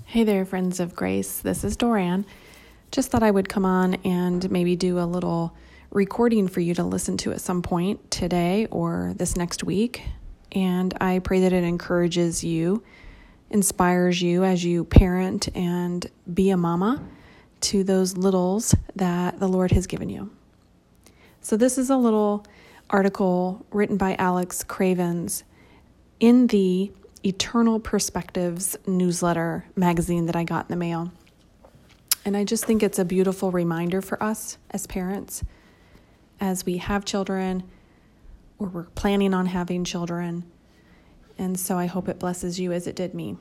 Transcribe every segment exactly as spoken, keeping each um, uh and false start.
Hey there, friends of grace. This is Doran. Just thought I would come on and maybe do a little recording for you to listen to at some point today or this next week. And I pray that it encourages you, inspires you as you parent and be a mama to those littles that the Lord has given you. So this is a little article written by Alex Cravens in the Eternal Perspectives newsletter magazine that I got in the mail. And I just think it's a beautiful reminder for us as parents, as we have children or we're planning on having children. And so I hope it blesses you as it did me.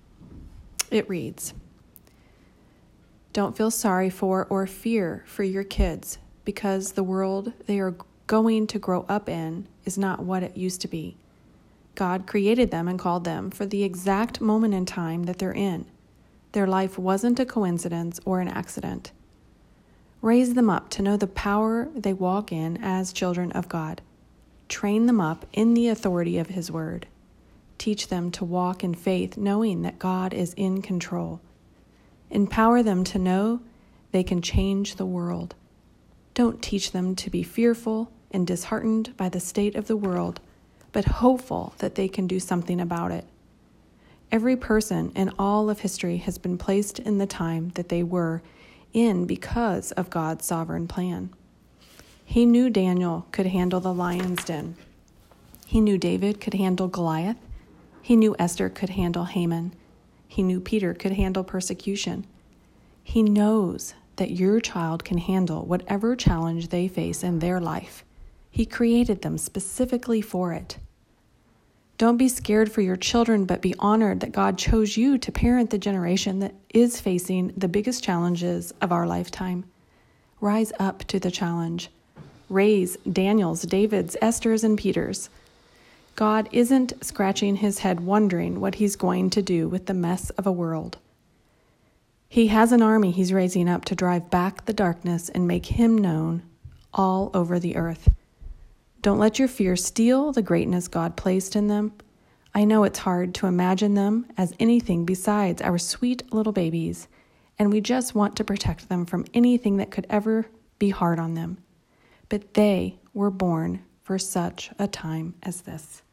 It reads, "Don't feel sorry for or fear for your kids because the world they are going to grow up in is not what it used to be. God created them and called them for the exact moment in time that they're in. Their life wasn't a coincidence or an accident. Raise them up to know the power they walk in as children of God. Train them up in the authority of His Word. Teach them to walk in faith, knowing that God is in control. Empower them to know they can change the world. Don't teach them to be fearful and disheartened by the state of the world, but hopeful that they can do something about it. Every person in all of history has been placed in the time that they were in because of God's sovereign plan. He knew Daniel could handle the lion's den. He knew David could handle Goliath. He knew Esther could handle Haman. He knew Peter could handle persecution. He knows that your child can handle whatever challenge they face in their life. He created them specifically for it. Don't be scared for your children, but be honored that God chose you to parent the generation that is facing the biggest challenges of our lifetime. Rise up to the challenge. Raise Daniels, Davids, Esthers, and Peters. God isn't scratching his head wondering what he's going to do with the mess of a world. He has an army he's raising up to drive back the darkness and make him known all over the earth. Don't let your fear steal the greatness God placed in them. I know it's hard to imagine them as anything besides our sweet little babies, and we just want to protect them from anything that could ever be hard on them. But they were born for such a time as this."